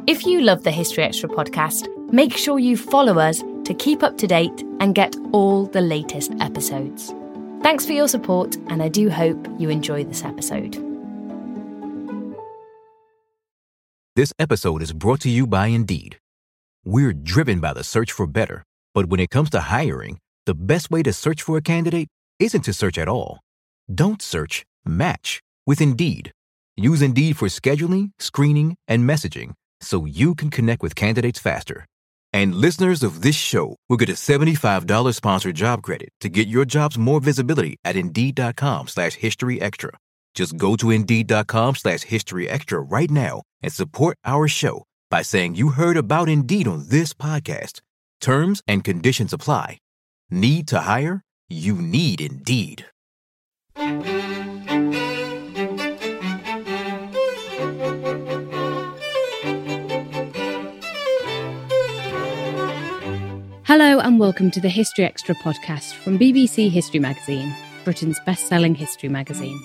If you love the History Extra podcast, make sure you follow us to keep up to date and get all the latest episodes. Thanks for your support, and I do hope you enjoy this episode. This episode is brought to you by Indeed. We're driven by the search for better, but when it comes to hiring, the best way to search for a candidate isn't to search at all. Don't search, match with Indeed. Use Indeed for scheduling, screening, and messaging so you can connect with candidates faster. And listeners of this show will get a $75 sponsored job credit to get your jobs more visibility at Indeed.com/HistoryExtra. Just go to Indeed.com/HistoryExtra right now and support our show by saying you heard about Indeed on this podcast. Terms and conditions apply. Need to hire? You need Indeed. Hello and welcome to the History Extra podcast from BBC History Magazine, Britain's best-selling history magazine.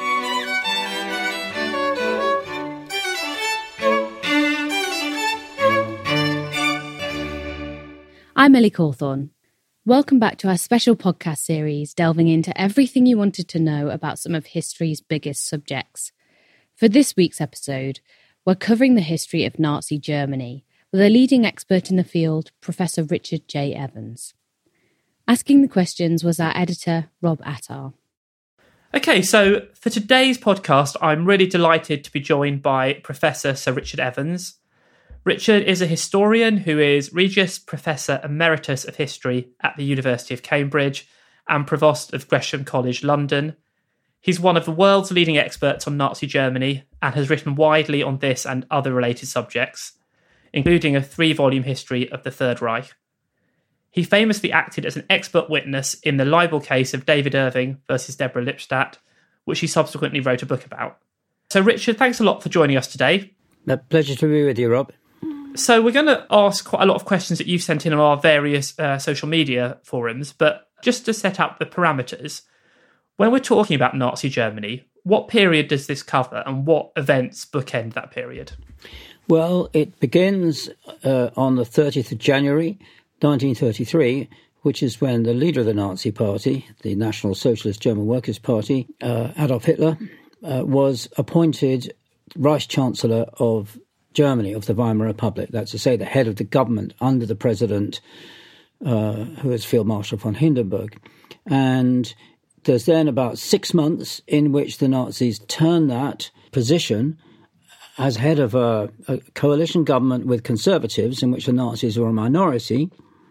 I'm Ellie Cawthorne. Welcome back to our special podcast series delving into everything you wanted to know about some of history's biggest subjects. For this week's episode, we're covering the history of Nazi Germany with a leading expert in the field, Professor Richard J. Evans. Asking the questions was our editor, Rob Attar. Okay, so for today's podcast, I'm really delighted to be joined by Professor Sir Richard Evans. Richard is a historian who is Regius Professor Emeritus of History at the University of Cambridge and Provost of Gresham College, London. He's one of the world's leading experts on Nazi Germany and has written widely on this and other related subjects, including a 3-volume history of the Third Reich. He famously acted as an expert witness in the libel case of David Irving versus Deborah Lipstadt, which he subsequently wrote a book about. So Richard, thanks a lot for joining us today. A pleasure to be with you, Rob. So we're going to ask quite a lot of questions that you've sent in on our various social media forums, but just to set up the parameters, when we're talking about Nazi Germany, what period does this cover and what events bookend that period? Well, it begins on the 30th of January, 1933, which is when the leader of the Nazi Party, the National Socialist German Workers' Party, Adolf Hitler, was appointed Vice-Chancellor of Germany, of the Weimar Republic. That's to say, the head of the government under the president, who is Field Marshal von Hindenburg. And there's then about 6 months in which the Nazis turn that position as head of a coalition government with conservatives, in which the Nazis were a minority,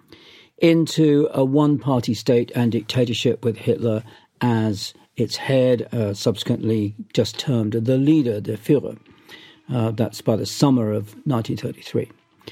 into a one-party state and dictatorship with Hitler as its head, subsequently just termed the leader, the Führer. That's by the summer of 1933.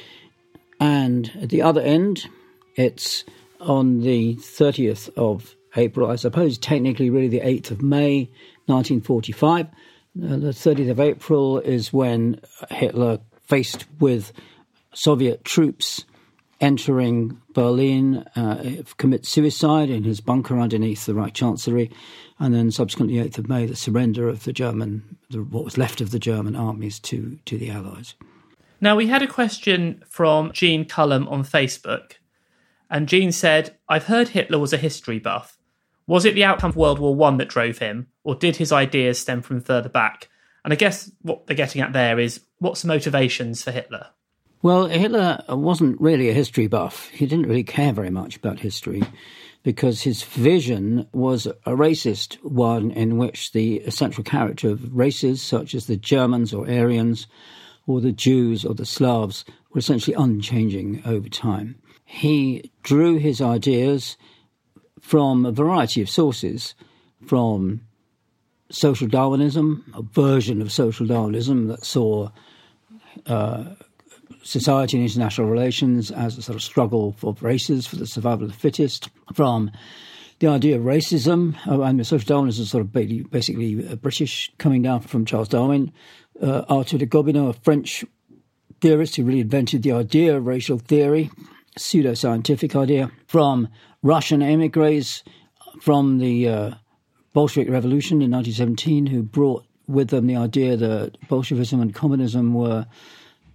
And at the other end, it's on the 30th of April, I suppose technically really the 8th of May, 1945. The 30th of April is when Hitler, faced with Soviet troops entering Berlin, commits suicide in his bunker underneath the Reich Chancellery, and then subsequently 8th of May, the surrender of what was left of the German armies to the Allies. Now, we had a question from Jean Cullum on Facebook, and Jean said, I've heard Hitler was a history buff. Was it the outcome of World War I that drove him, or did his ideas stem from further back? And I guess what they're getting at there is, what's the motivations for Hitler? Well, Hitler wasn't really a history buff. He didn't really care very much about history because his vision was a racist one in which the essential character of races such as the Germans or Aryans or the Jews or the Slavs were essentially unchanging over time. He drew his ideas from a variety of sources, from social Darwinism, a version of social Darwinism that saw society and international relations as a sort of struggle for races, for the survival of the fittest, from the idea of racism, and social Darwinism is sort of basically British, coming down from Charles Darwin, Arthur de Gobineau, a French theorist who really invented the idea of racial theory, pseudo-scientific idea, from Russian emigres from the Bolshevik Revolution in 1917, who brought with them the idea that Bolshevism and communism were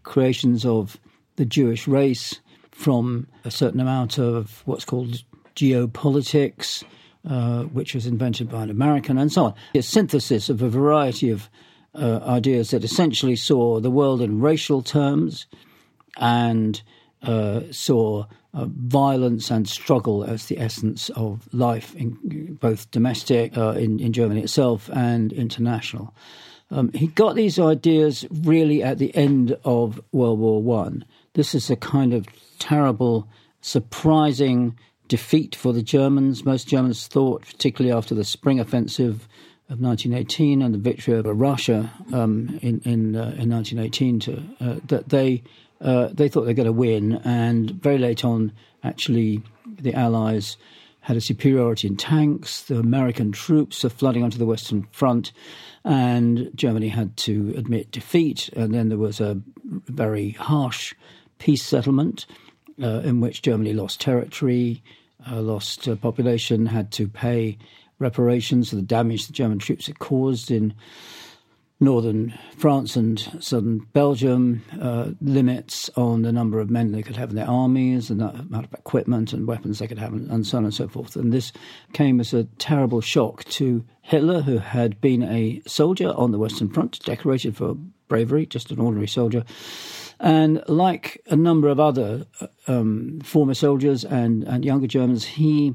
creations of the Jewish race, from a certain amount of what's called geopolitics, which was invented by an American, and so on. A synthesis of a variety of ideas that essentially saw the world in racial terms and saw violence and struggle as the essence of life, in both domestic in Germany itself and international. He got these ideas really at the end of World War I. This is a kind of terrible, surprising defeat for the Germans. Most Germans thought, particularly after the spring offensive of 1918 and the victory over Russia in 1918, that they thought they were going to win. And very late on, actually, the Allies had a superiority in tanks. The American troops are flooding onto the Western Front, and Germany had to admit defeat. And then there was a very harsh peace settlement in which Germany lost territory, lost population, had to pay reparations for the damage the German troops had caused in northern France and southern Belgium, limits on the number of men they could have in their armies, and the amount of equipment and weapons they could have, and so on and so forth. And this came as a terrible shock to Hitler, who had been a soldier on the Western Front, decorated for bravery, just an ordinary soldier. And like a number of other former soldiers and younger Germans, he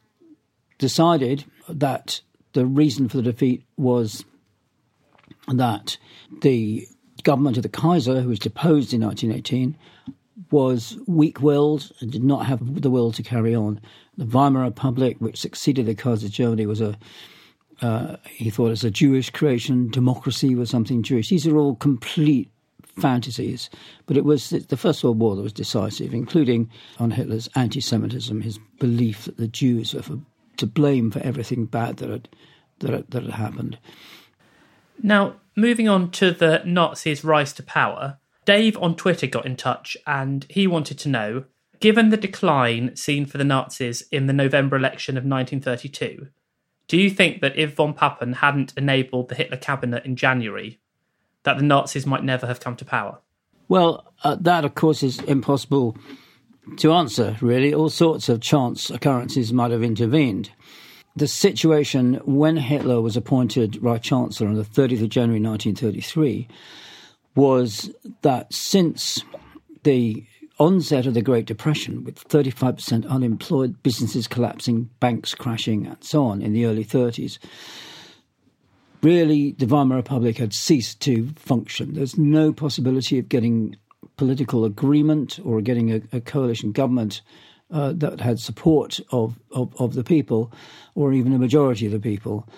decided that the reason for the defeat was that the government of the Kaiser, who was deposed in 1918, was weak-willed and did not have the will to carry on. The Weimar Republic, which succeeded the Kaiser Germany, was he thought, as a Jewish creation. Democracy was something Jewish. These are all complete fantasies, but it was the First World War that was decisive, including on Hitler's anti-Semitism, his belief that the Jews were to blame for everything bad that had happened. Now, moving on to the Nazis' rise to power, Dave on Twitter got in touch and he wanted to know, given the decline seen for the Nazis in the November election of 1932, do you think that if von Papen hadn't enabled the Hitler cabinet in January, that the Nazis might never have come to power? Well, that, of course, is impossible to answer, really. All sorts of chance occurrences might have intervened. The situation when Hitler was appointed Reich Chancellor on the 30th of January 1933 was that since the onset of the Great Depression, with 35% unemployed, businesses collapsing, banks crashing, and so on in the early 30s, really the Weimar Republic had ceased to function. There's no possibility of getting political agreement or getting a coalition government that had support of the people, or even a majority of the people.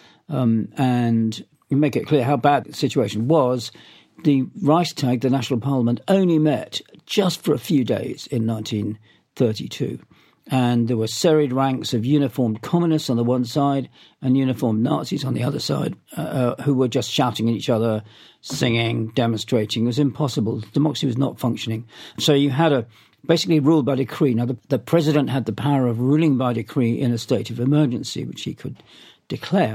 And you make it clear how bad the situation was. The Reichstag, the National Parliament, only met just for a few days in 1932. And there were serried ranks of uniformed communists on the one side and uniformed Nazis on the other side, who were just shouting at each other, singing, demonstrating. It was impossible. Democracy was not functioning. So you had basically ruled by decree. Now, the president had the power of ruling by decree in a state of emergency, which he could declare.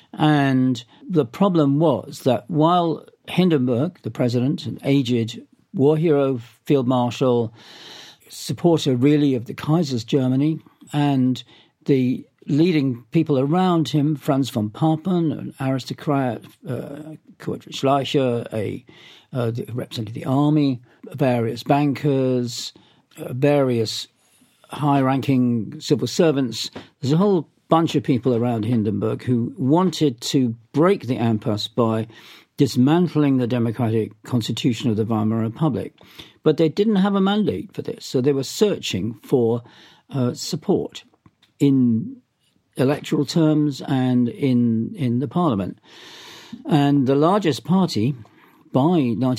And the problem was that while Hindenburg, the president, an aged war hero, field marshal, supporter really of the Kaiser's Germany, and the leading people around him, Franz von Papen, an aristocrat, Kurt Schleicher, represented the army, various bankers, various high-ranking civil servants. There's a whole bunch of people around Hindenburg who wanted to break the impasse by dismantling the democratic constitution of the Weimar Republic. But they didn't have a mandate for this, so they were searching for support in electoral terms and in the parliament. And the largest party by July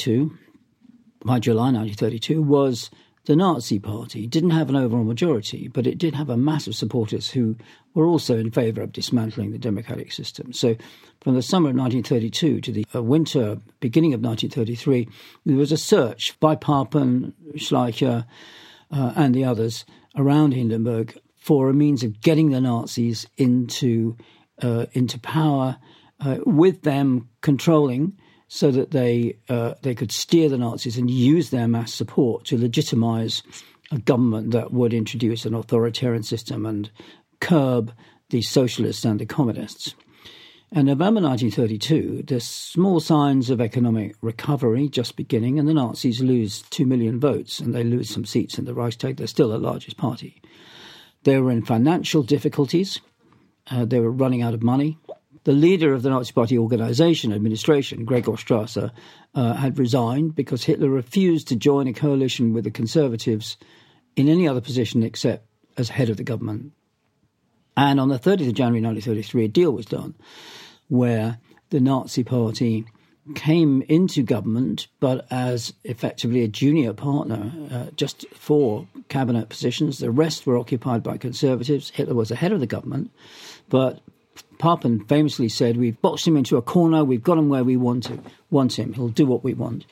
1932, was the Nazi Party. It didn't have an overall majority, but it did have a mass of supporters who were also in favour of dismantling the democratic system. So from the summer of 1932 to the winter, beginning of 1933, there was a search by Papen, Schleicher, and the others around Hindenburg for a means of getting the Nazis into power, with them controlling so that they could steer the Nazis and use their mass support to legitimize a government that would introduce an authoritarian system and curb the socialists and the communists. In November 1932, there's small signs of economic recovery just beginning, and the Nazis lose 2 million votes, and they lose some seats in the Reichstag. They're still the largest party. They were in financial difficulties. They were running out of money. The leader of the Nazi Party organization, administration, Gregor Strasser, had resigned because Hitler refused to join a coalition with the Conservatives in any other position except as head of the government. And on the 30th of January 1933, a deal was done where the Nazi Party came into government, but as effectively a junior partner, just 4 cabinet positions. The rest were occupied by Conservatives. Hitler was the head of the government, but Papen famously said, "We've boxed him into a corner, we've got him where we want him, he'll do what we want."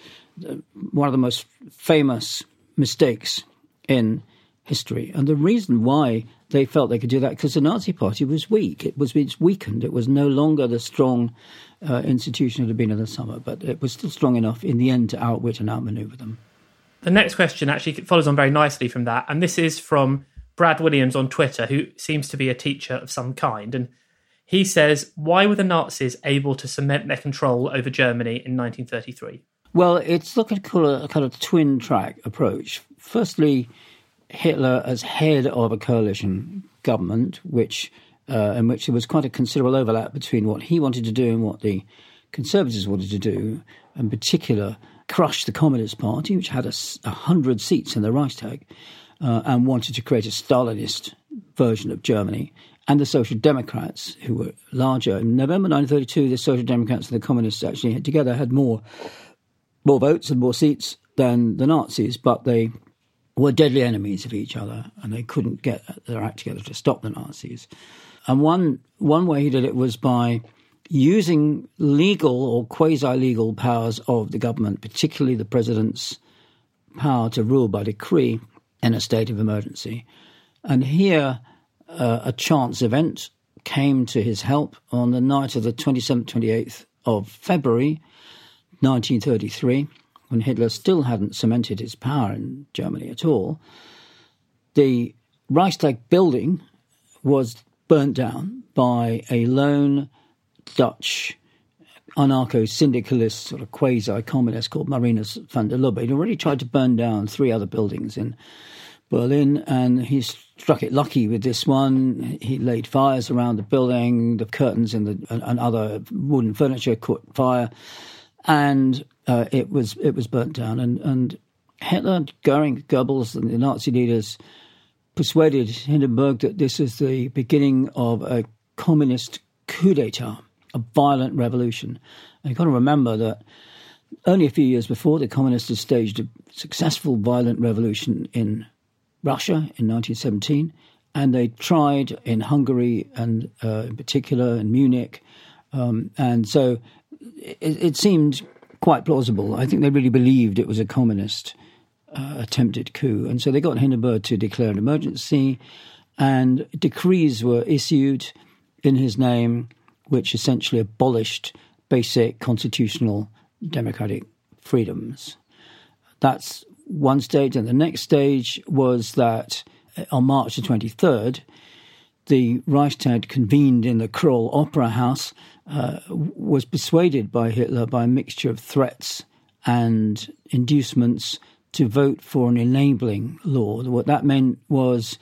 One of the most famous mistakes in history. And the reason why they felt they could do that, because the Nazi Party was weak. It's weakened. It was no longer the strong institution it had been in the summer, but it was still strong enough in the end to outwit and outmaneuver them. The next question actually follows on very nicely from that, and this is from Brad Williams on Twitter, who seems to be a teacher of some kind, and he says, why were the Nazis able to cement their control over Germany in 1933? Well, it's a kind of twin-track approach. Firstly, Hitler as head of a coalition government, in which there was quite a considerable overlap between what he wanted to do and what the Conservatives wanted to do, in particular, crush the Communist Party, which had 100 seats in the Reichstag, and wanted to create a Stalinist version of Germany, and the Social Democrats, who were larger. In November 1932, the Social Democrats and the Communists actually together had more votes and more seats than the Nazis, but they were deadly enemies of each other, and they couldn't get their act together to stop the Nazis. And one way he did it was by using legal or quasi-legal powers of the government, particularly the president's power to rule by decree in a state of emergency. And here, a chance event came to his help on the night of the 27th, 28th of February 1933, when Hitler still hadn't cemented his power in Germany at all. The Reichstag building was burnt down by a lone Dutch anarcho-syndicalist, sort of quasi-communist called Marinus van der Lubbe. He'd already tried to burn down 3 other buildings in Berlin, and he struck it lucky with this one. He laid fires around the building, the curtains and other wooden furniture caught fire, and it was burnt down. And Hitler, Goering, Goebbels, and the Nazi leaders persuaded Hindenburg that this is the beginning of a communist coup d'etat, a violent revolution. And you've got to remember that only a few years before, the communists had staged a successful violent revolution in Russia in 1917, and they tried in Hungary and in particular in Munich. And so it seemed quite plausible. I think they really believed it was a communist attempted coup. And so they got Hindenburg to declare an emergency, and decrees were issued in his name, which essentially abolished basic constitutional democratic freedoms. That's one stage. And the next stage was that on March the 23rd, the Reichstag convened in the Kroll Opera House, was persuaded by Hitler by a mixture of threats and inducements to vote for an enabling law. What that meant was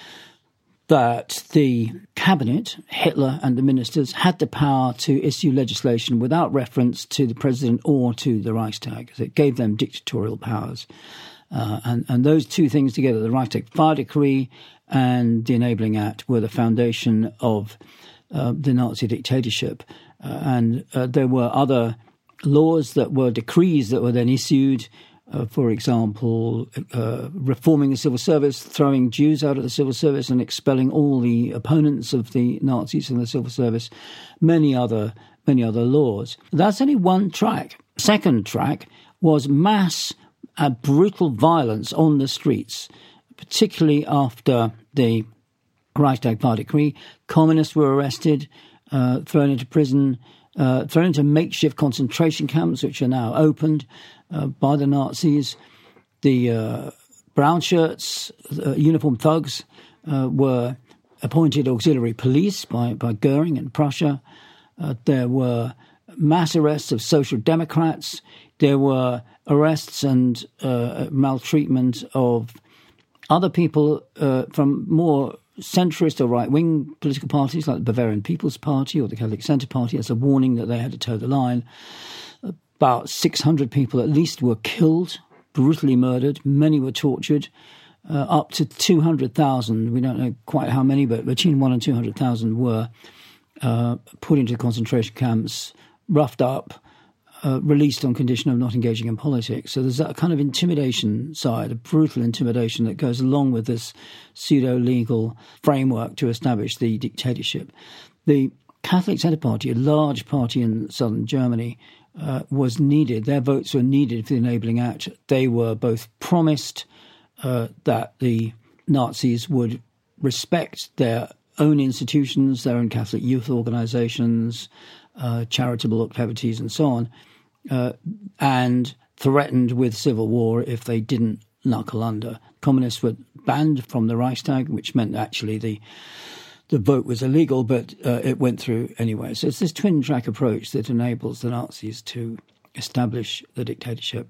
that the cabinet, Hitler and the ministers, had the power to issue legislation without reference to the president or to the Reichstag. So it gave them dictatorial powers. And those two things together, the Reichstag Fire Decree and the Enabling Act, were the foundation of the Nazi dictatorship. And there were other laws that were decrees that were then issued. For example, reforming the civil service, throwing Jews out of the civil service and expelling all the opponents of the Nazis in the civil service, many other laws. That's only one track. Second track was mass brutal violence on the streets, particularly after the Reichstag Fire Decree. Communists were arrested, thrown into prison, thrown into makeshift concentration camps, which are now opened by the Nazis. The brown shirts, uniformed thugs, were appointed auxiliary police by Goering in Prussia. There were mass arrests of social democrats. There were arrests and maltreatment of other people from more centrist or right-wing political parties like the Bavarian People's Party or the Catholic Centre Party as a warning that they had to toe the line. About 600 people at least were killed, brutally murdered. Many were tortured. Up to 200,000, we don't know quite how many, but between 100,000 and 200,000 were put into concentration camps, roughed up, released on condition of not engaging in politics. So there's that kind of intimidation side, a brutal intimidation that goes along with this pseudo-legal framework to establish the dictatorship. The Catholic Centre Party, a large party in southern Germany, was needed. Their votes were needed for the Enabling Act. They were both promised that the Nazis would respect their own institutions, their own Catholic youth organisations, charitable activities and so on, and threatened with civil war if they didn't knuckle under. Communists were banned from the Reichstag, which meant actually the vote was illegal, but it went through anyway. So it's this twin-track approach that enables the Nazis to establish the dictatorship.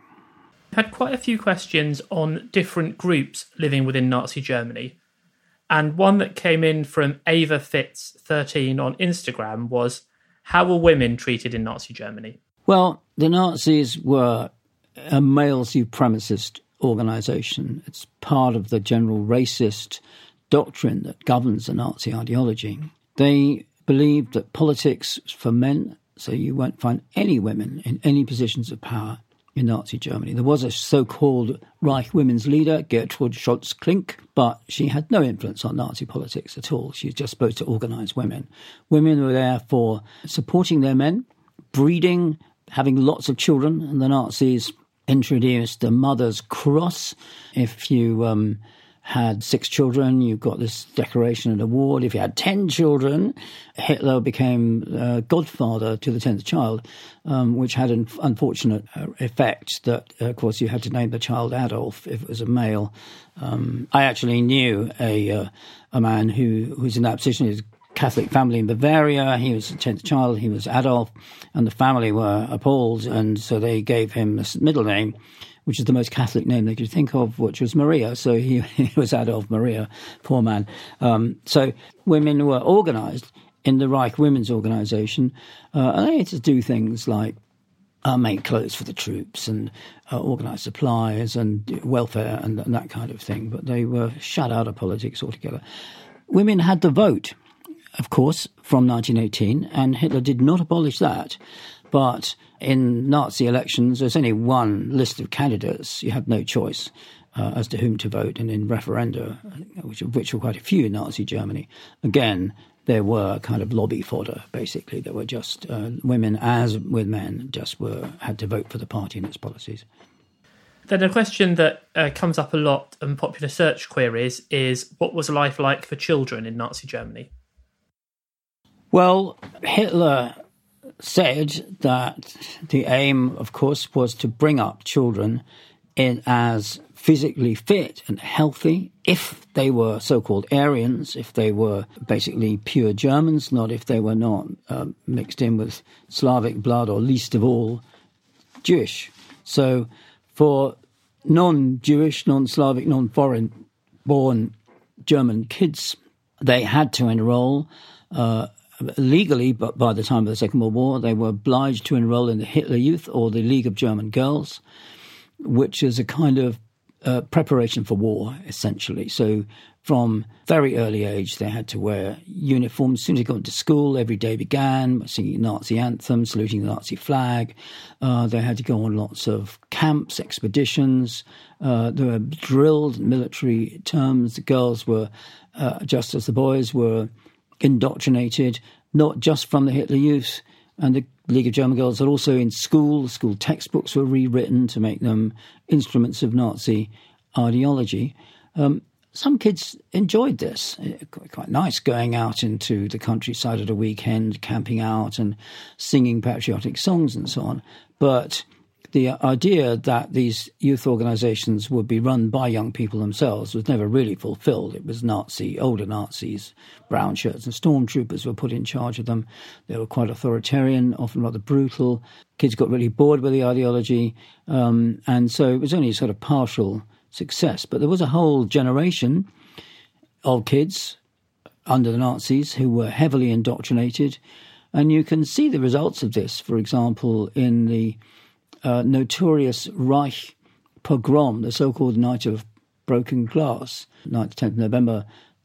Had quite a few questions on different groups living within Nazi Germany. And one that came in from Ava Fitz 13 on Instagram was, how were women treated in Nazi Germany? Well, the Nazis were a male supremacist organisation. It's part of the general racist doctrine that governs the Nazi ideology. They believed that politics was for men, so you won't find any women in any positions of power in Nazi Germany. There was a so-called Reich women's leader, Gertrud Scholz-Klink, but she had no influence on Nazi politics at all. She was just supposed to organise women. Women were there for supporting their men, breeding, having lots of children, and the Nazis introduced the Mother's Cross. If you had 6 children, you got this decoration and award. If you had 10 children, Hitler became godfather to the 10th child, which had an unfortunate effect that, of course, you had to name the child Adolf if it was a male. I actually knew a man who was in that position. His Catholic family in Bavaria. He was the 10th child. He was Adolf, and the family were appalled, and so they gave him a middle name, which is the most Catholic name they could think of, which was Maria. So he was Adolf Maria, poor man. So women were organised in the Reich Women's Organisation, and they had to do things like make clothes for the troops and organise supplies and welfare and that kind of thing. But they were shut out of politics altogether. Women had the vote, of course, from 1918, and Hitler did not abolish that. But in Nazi elections, there's only one list of candidates. You had no choice as to whom to vote. And in referenda, which were quite a few in Nazi Germany, again, there were kind of lobby fodder, basically. There were just women, as with men, just had to vote for the party and its policies. Then a question that comes up a lot in popular search queries is, what was life like for children in Nazi Germany? Well, Hitler said that the aim, of course, was to bring up children in as physically fit and healthy, if they were so-called Aryans, if they were basically pure Germans, not if they were not mixed in with Slavic blood, or least of all, Jewish. So for non-Jewish, non-Slavic, non-foreign-born German kids, they had to enroll legally, but by the time of the Second World War, they were obliged to enroll in the Hitler Youth or the League of German Girls, which is a kind of preparation for war, essentially. So from very early age, they had to wear uniforms. As soon as they got into school, every day began singing Nazi anthems, saluting the Nazi flag. They had to go on lots of camps, expeditions. They were drilled in military terms. The girls were, just as the boys were, indoctrinated, not just from the Hitler Youth and the League of German Girls, but also in school. School textbooks were rewritten to make them instruments of Nazi ideology. some kids enjoyed this. Quite nice going out into the countryside at a weekend, camping out and singing patriotic songs and so on. But the idea that these youth organisations would be run by young people themselves was never really fulfilled. It was older Nazis, brown shirts and stormtroopers were put in charge of them. They were quite authoritarian, often rather brutal. Kids got really bored with the ideology, and so it was only a sort of partial success. But there was a whole generation of kids under the Nazis who were heavily indoctrinated, and you can see the results of this, for example, in the notorious Reich pogrom, the so-called Night of Broken Glass, 9th to 10th November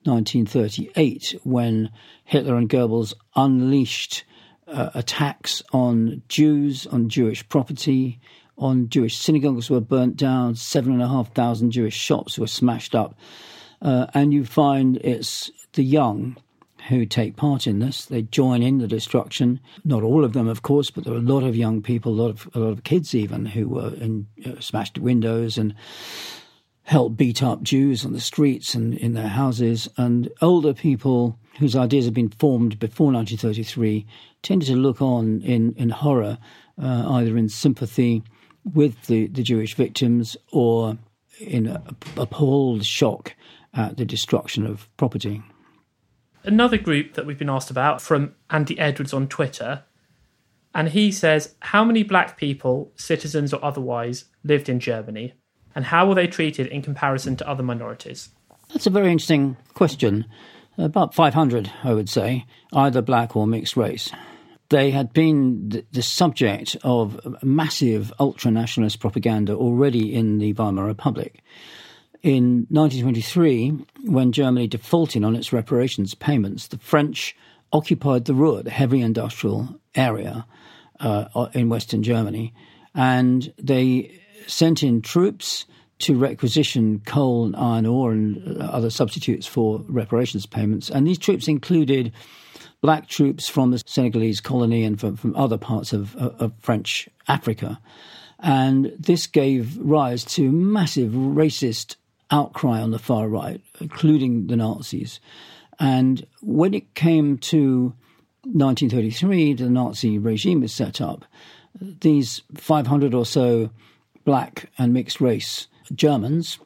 1938, when Hitler and Goebbels unleashed attacks on Jews, on Jewish property, on Jewish synagogues were burnt down, 7,500 Jewish shops were smashed up. And you find it's the young who take part in this. They join in the destruction. Not all of them, of course, but there were a lot of young people, a lot of kids even, who were in smashed windows and helped beat up Jews on the streets and in their houses. And older people whose ideas had been formed before 1933 tended to look on in horror, either in sympathy with the Jewish victims or in appalled shock at the destruction of property. Another group that we've been asked about from Andy Edwards on Twitter, and he says, how many black people, citizens or otherwise, lived in Germany, and how were they treated in comparison to other minorities? That's a very interesting question. About 500, I would say, either black or mixed race. They had been the subject of massive ultra-nationalist propaganda already in the Weimar Republic. In 1923, when Germany defaulted on its reparations payments, the French occupied the Ruhr, the heavy industrial area in Western Germany, and they sent in troops to requisition coal and iron ore and other substitutes for reparations payments. And these troops included black troops from the Senegalese colony and from other parts of French Africa. And this gave rise to massive racist outcry on the far right, including the Nazis. And when it came to 1933, the Nazi regime was set up. These 500 or so black and mixed race Germans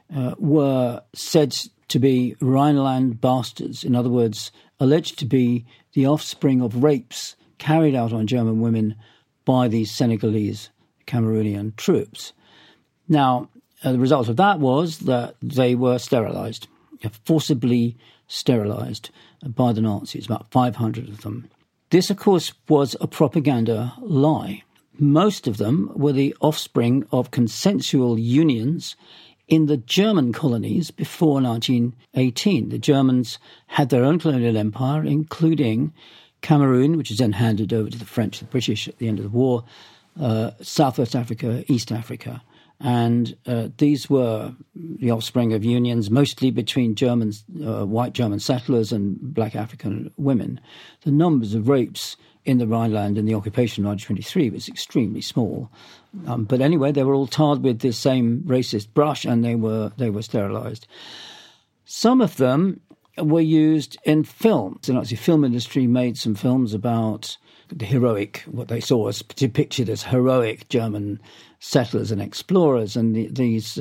were said to be Rhineland bastards, in other words, alleged to be the offspring of rapes carried out on German women by these Senegalese Cameroonian troops. Now, the result of that was that they were sterilised, forcibly sterilised by the Nazis, about 500 of them. This, of course, was a propaganda lie. Most of them were the offspring of consensual unions in the German colonies before 1918. The Germans had their own colonial empire, including Cameroon, which was then handed over to the French, the British at the end of the war, Southwest Africa, East Africa. And these were the offspring of unions, mostly between Germans, white German settlers and black African women. The numbers of rapes in the Rhineland in the occupation of 1923 was extremely small. But anyway, they were all tarred with this same racist brush, and they were sterilised. Some of them were used in films. The Nazi film industry made some films about the heroic, what they saw as depicted as heroic German settlers and explorers, and these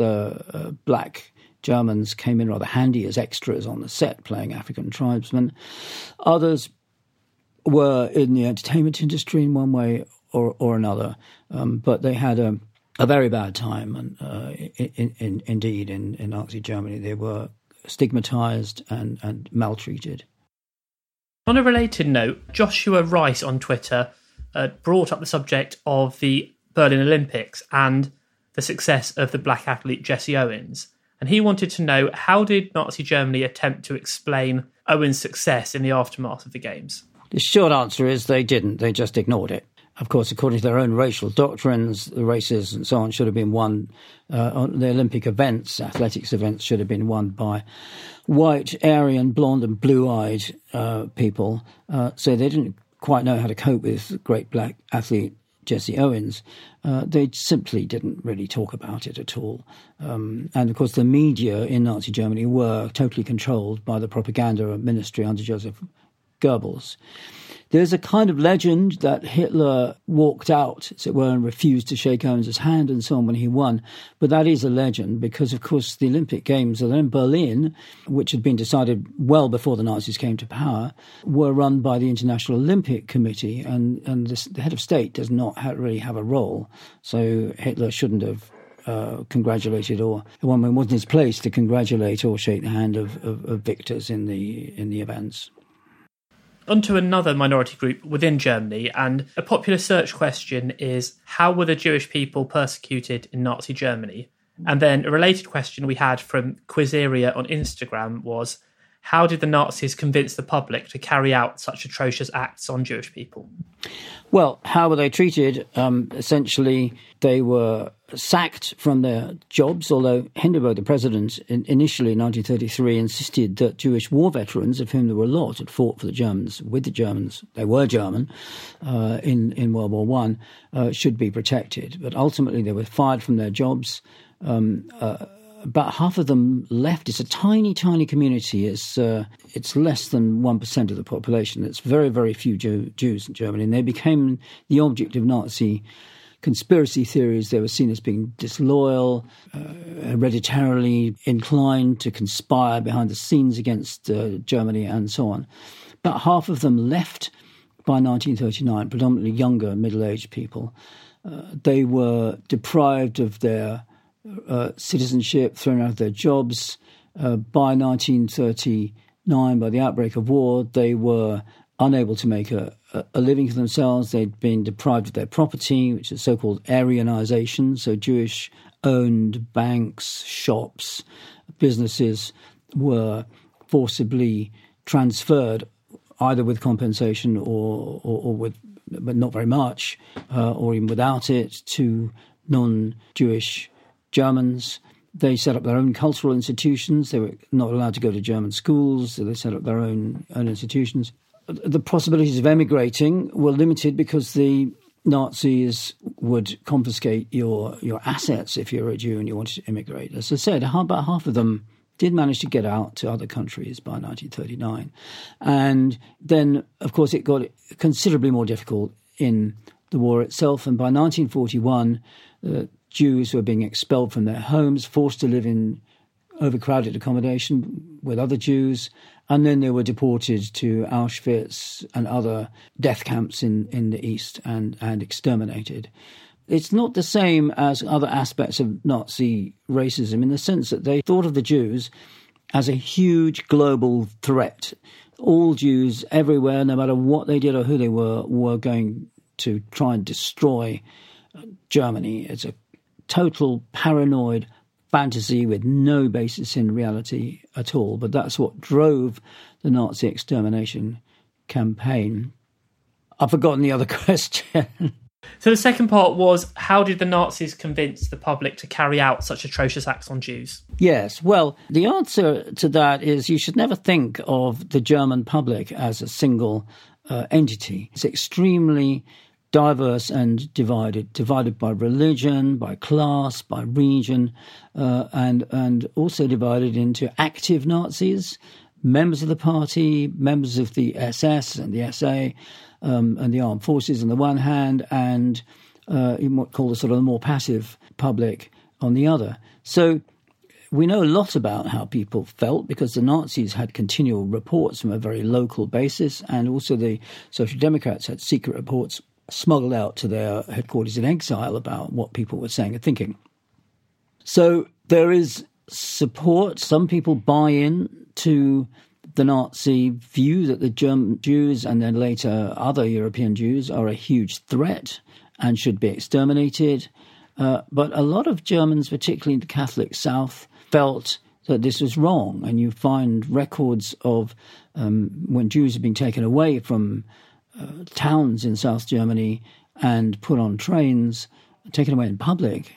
black Germans came in rather handy as extras on the set playing African tribesmen. Others were in the entertainment industry in one way or another, but they had a very bad time, and indeed in Nazi Germany they were stigmatised and maltreated. On a related note, Joshua Rice on Twitter brought up the subject of the Berlin Olympics and the success of the black athlete Jesse Owens. And he wanted to know, how did Nazi Germany attempt to explain Owens' success in the aftermath of the Games? The short answer is they didn't. They just ignored it. Of course, according to their own racial doctrines, the races and so on should have been won. The Olympic events, athletics events, should have been won by white, Aryan, blonde and blue-eyed people. So they didn't quite know how to cope with great black athlete Jesse Owens, they simply didn't really talk about it at all. And of course, the media in Nazi Germany were totally controlled by the propaganda ministry under Joseph Goebbels. There's a kind of legend that Hitler walked out, as it were, and refused to shake Owens' hand and so on when he won. But that is a legend because, of course, the Olympic Games in Berlin, which had been decided well before the Nazis came to power, were run by the International Olympic Committee, and the head of state does not really have a role. So Hitler shouldn't have congratulated, or it wasn't his place to congratulate or shake the hand of victors in the events. Onto another minority group within Germany, and a popular search question is, how were the Jewish people persecuted in Nazi Germany? And then a related question we had from Quizeria on Instagram was, how did the Nazis convince the public to carry out such atrocious acts on Jewish people? Well, how were they treated? Essentially, they were sacked from their jobs, although Hindenburg, the president, initially in 1933 insisted that Jewish war veterans, of whom there were a lot, had fought for the Germans, with the Germans, they were German, in World War I, should be protected. But ultimately they were fired from their jobs. About half of them left. It's a tiny, tiny community. It's less than 1% of the population. It's very, very few Jews in Germany. And they became the object of Nazi conspiracy theories. They were seen as being disloyal, hereditarily inclined to conspire behind the scenes against Germany and so on. About half of them left by 1939, predominantly younger, middle-aged people. They were deprived of their citizenship, thrown out of their jobs. By 1939, by the outbreak of war, they were unable to make a living for themselves. They'd been deprived of their property, which is so-called Aryanization. So Jewish-owned banks, shops, businesses were forcibly transferred, either with compensation or with, but not very much, or even without it, to non-Jewish Germans. They set up their own cultural institutions. They were not allowed to go to German schools, so they set up their own institutions. The possibilities of emigrating were limited because the Nazis would confiscate your assets if you're a Jew and you wanted to immigrate. As I said, about half of them did manage to get out to other countries by 1939. And then, of course, it got considerably more difficult in the war itself. And by 1941, Jews were being expelled from their homes, forced to live in overcrowded accommodation with other Jews, and then they were deported to Auschwitz and other death camps in the East and exterminated. It's not the same as other aspects of Nazi racism in the sense that they thought of the Jews as a huge global threat. All Jews everywhere, no matter what they did or who they were going to try and destroy Germany. It's a total paranoid fantasy with no basis in reality at all. But that's what drove the Nazi extermination campaign. I've forgotten the other question. So the second part was, how did the Nazis convince the public to carry out such atrocious acts on Jews? Yes, well, the answer to that is you should never think of the German public as a single entity. It's extremely diverse and divided by religion, by class, by region, and also divided into active Nazis, members of the party, members of the SS and the SA, and the armed forces on the one hand, and you might call the sort of the more passive public on the other. So we know a lot about how people felt because the Nazis had continual reports from a very local basis, and also the Social Democrats had secret reports smuggled out to their headquarters in exile about what people were saying and thinking. So there is support. Some people buy in to the Nazi view that the German Jews and then later other European Jews are a huge threat and should be exterminated. But a lot of Germans, particularly in the Catholic South, felt that this was wrong. And you find records of when Jews had been taken away from towns in South Germany and put on trains, taken away in public,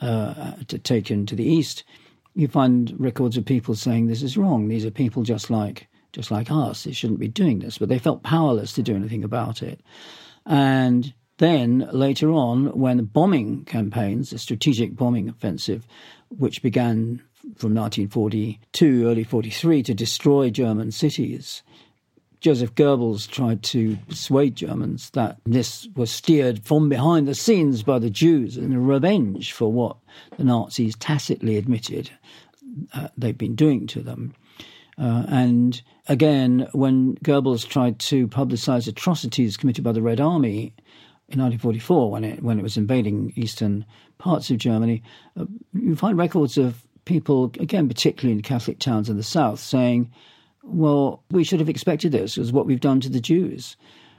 taken to the east. You find records of people saying this is wrong. These are people just like us. They shouldn't be doing this. But they felt powerless to do anything about it. And then later on, when the bombing campaigns, the strategic bombing offensive, which began from 1942, early 43, to destroy German cities, Joseph Goebbels tried to persuade Germans that this was steered from behind the scenes by the Jews in a revenge for what the Nazis tacitly admitted they'd been doing to them. And again, when Goebbels tried to publicise atrocities committed by the Red Army in 1944, when it was invading eastern parts of Germany, you find records of people, again, particularly in Catholic towns in the south, saying, well, we should have expected this, as what we've done to the Jews.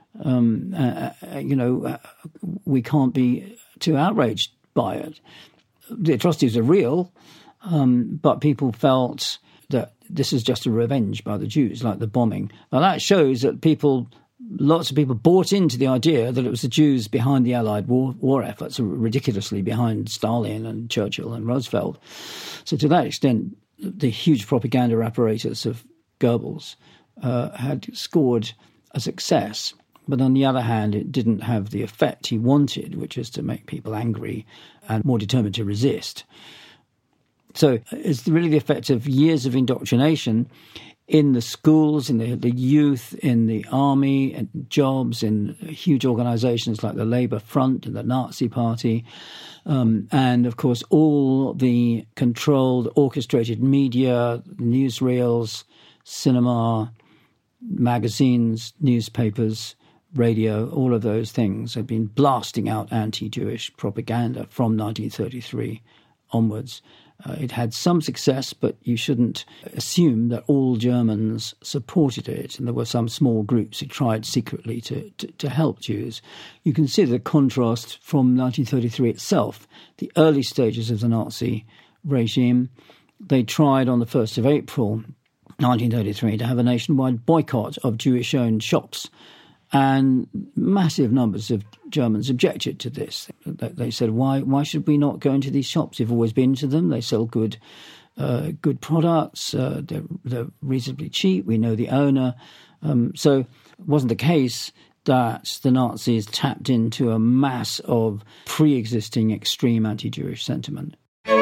We can't be too outraged by it. The atrocities are real, but people felt that this is just a revenge by the Jews, like the bombing. Now that shows that lots of people bought into the idea that it was the Jews behind the Allied war efforts, ridiculously behind Stalin and Churchill and Roosevelt. So to that extent, the huge propaganda apparatus of Goebbels had scored a success. But on the other hand, it didn't have the effect he wanted, which is to make people angry and more determined to resist. So it's really the effect of years of indoctrination in the schools, in the youth, in the army, and jobs, in huge organisations like the Labour Front and the Nazi Party, and of course all the controlled, orchestrated media, newsreels, cinema, magazines, newspapers, radio, all of those things have been blasting out anti-Jewish propaganda from 1933 onwards. It had some success, but you shouldn't assume that all Germans supported it, and there were some small groups who tried secretly to help Jews. You can see the contrast from 1933 itself, the early stages of the Nazi regime. They tried on the 1st of April 1933 to have a nationwide boycott of Jewish-owned shops, and massive numbers of Germans objected to this. They said, why should we not go into these shops? We've always been to them. They sell good products. They're reasonably cheap. We know the owner. So it wasn't the case that the Nazis tapped into a mass of pre-existing extreme anti-Jewish sentiment.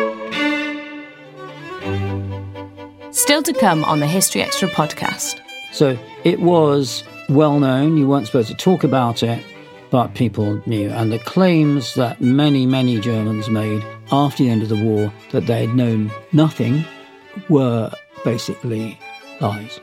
Still to come on the History Extra podcast. So it was well known. You weren't supposed to talk about it, but people knew. And the claims that many, many Germans made after the end of the war that they had known nothing were basically lies.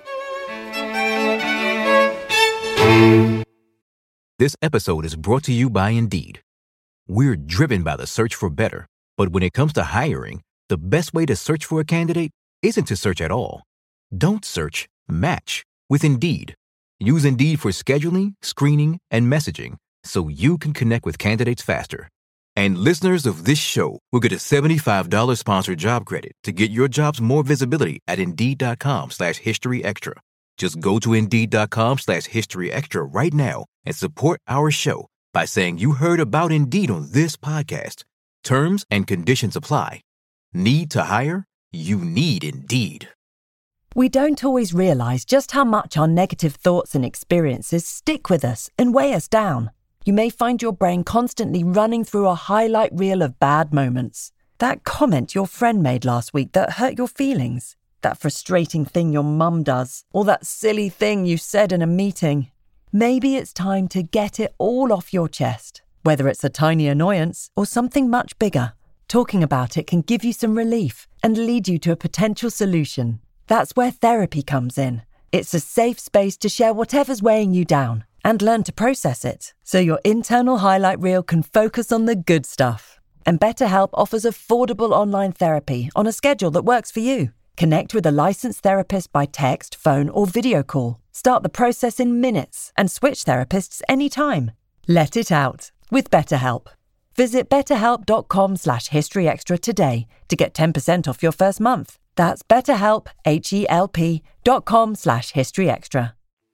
This episode is brought to you by Indeed. We're driven by the search for better, but when it comes to hiring, the best way to search for a candidate isn't to search at all. Don't search, match with Indeed. Use Indeed for scheduling, screening, and messaging so you can connect with candidates faster. And listeners of this show will get a $75 sponsored job credit to get your jobs more visibility at Indeed.com/HistoryExtra. Just go to Indeed.com/HistoryExtra right now and support our show by saying you heard about Indeed on this podcast. Terms and conditions apply. Need to hire? You need Indeed. We don't always realise just how much our negative thoughts and experiences stick with us and weigh us down. You may find your brain constantly running through a highlight reel of bad moments. That comment your friend made last week that hurt your feelings. That frustrating thing your mum does. Or that silly thing you said in a meeting. Maybe it's time to get it all off your chest. Whether it's a tiny annoyance or something much bigger. Talking about it can give you some relief and lead you to a potential solution. That's where therapy comes in. It's a safe space to share whatever's weighing you down and learn to process it, so your internal highlight reel can focus on the good stuff. And BetterHelp offers affordable online therapy on a schedule that works for you. Connect with a licensed therapist by text, phone, or video call. Start the process in minutes and switch therapists anytime. Let it out with BetterHelp. Visit betterhelp.com/historyextra today to get 10% off your first month. That's BetterHelp, HELP.com/historyextra.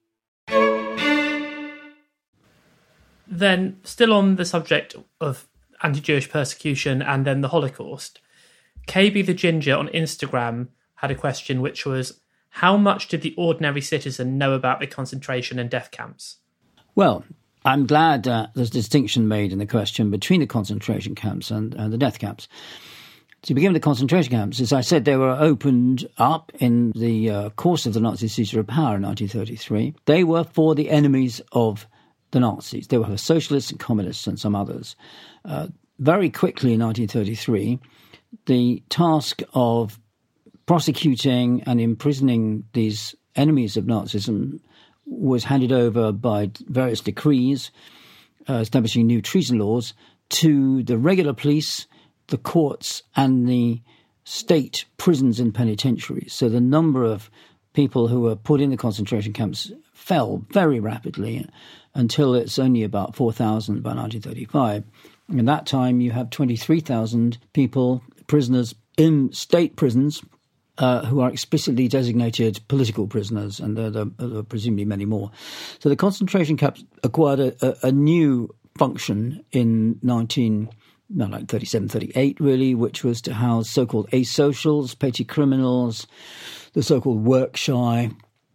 Then, still on the subject of anti-Jewish persecution and then the Holocaust, KB the Ginger on Instagram had a question which was, how much did the ordinary citizen know about the concentration and death camps? Well, I'm glad that there's a distinction made in the question between the concentration camps and the death camps. To begin with the concentration camps, as I said, they were opened up in the course of the Nazi seizure of power in 1933. They were for the enemies of the Nazis. They were for socialists and communists and some others. Very quickly in 1933, the task of prosecuting and imprisoning these enemies of Nazism was handed over by various decrees establishing new treason laws to the regular police, the courts and the state prisons and penitentiaries. So the number of people who were put in the concentration camps fell very rapidly until it's only about 4,000 by 1935. In that time, you have 23,000 people, prisoners in state prisons, who are explicitly designated political prisoners, and there are presumably many more. So the concentration camps acquired a new function in 37, 38 really, which was to house so-called asocials, petty criminals, the so-called work-shy,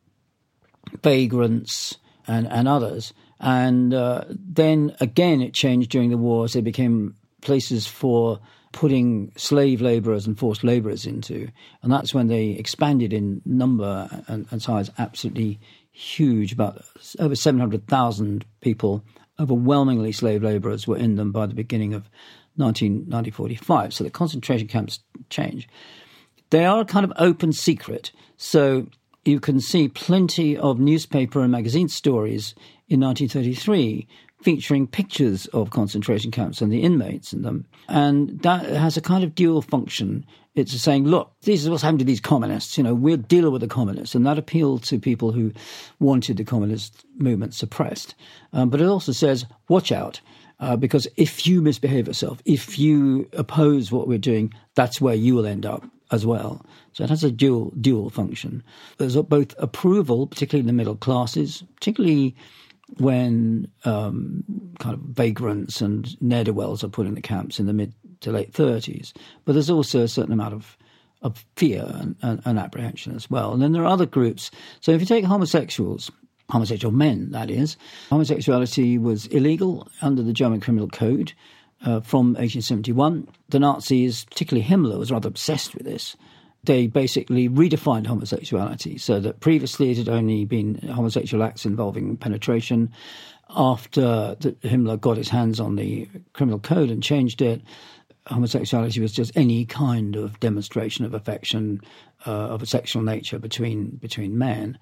vagrants, and others. And then again it changed during the war as they became places for putting slave labourers and forced labourers into. And that's when they expanded in number and size absolutely huge. About over 700,000 people, overwhelmingly slave labourers, were in them by the beginning of 1945. So the concentration camps change. They are a kind of open secret. So you can see plenty of newspaper and magazine stories in 1933 featuring pictures of concentration camps and the inmates in them. And that has a kind of dual function. It's saying, look, this is what's happened to these communists. You know, we're dealing with the communists. And that appealed to people who wanted the communist movement suppressed. But it also says, watch out, because if you misbehave yourself, if you oppose what we're doing, that's where you will end up as well. So it has a dual function. There's both approval, particularly in the middle classes, particularly when kind of vagrants and ne'er-do-wells are put in the camps in the mid to late 30s. But there's also a certain amount of fear and apprehension as well. And then there are other groups. So if you take homosexual men, that is, homosexuality was illegal under the German Criminal Code from 1871. The Nazis, particularly Himmler, was rather obsessed with this. They basically redefined homosexuality so that previously it had only been homosexual acts involving penetration. After Himmler got his hands on the criminal code and changed it, homosexuality was just any kind of demonstration of affection of a sexual nature between men.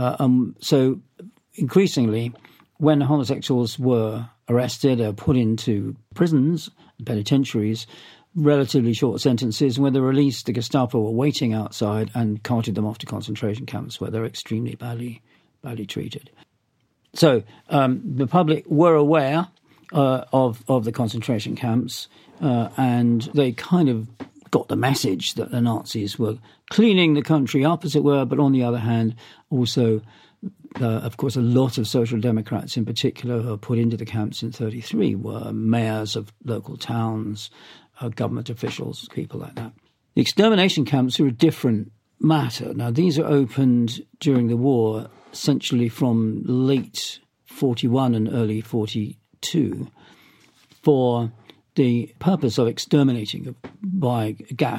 So increasingly, when homosexuals were arrested or put into prisons and penitentiaries, relatively short sentences. When they were released, the Gestapo were waiting outside and carted them off to concentration camps where they're extremely badly treated. So the public were aware of the concentration camps and they kind of got the message that the Nazis were cleaning the country up, as it were, but on the other hand, also, of course, a lot of Social Democrats in particular who were put into the camps in 1933 were mayors of local towns, government officials, people like that. The extermination camps are a different matter. Now, these are opened during the war, essentially from late 41 and early 42, for the purpose of exterminating by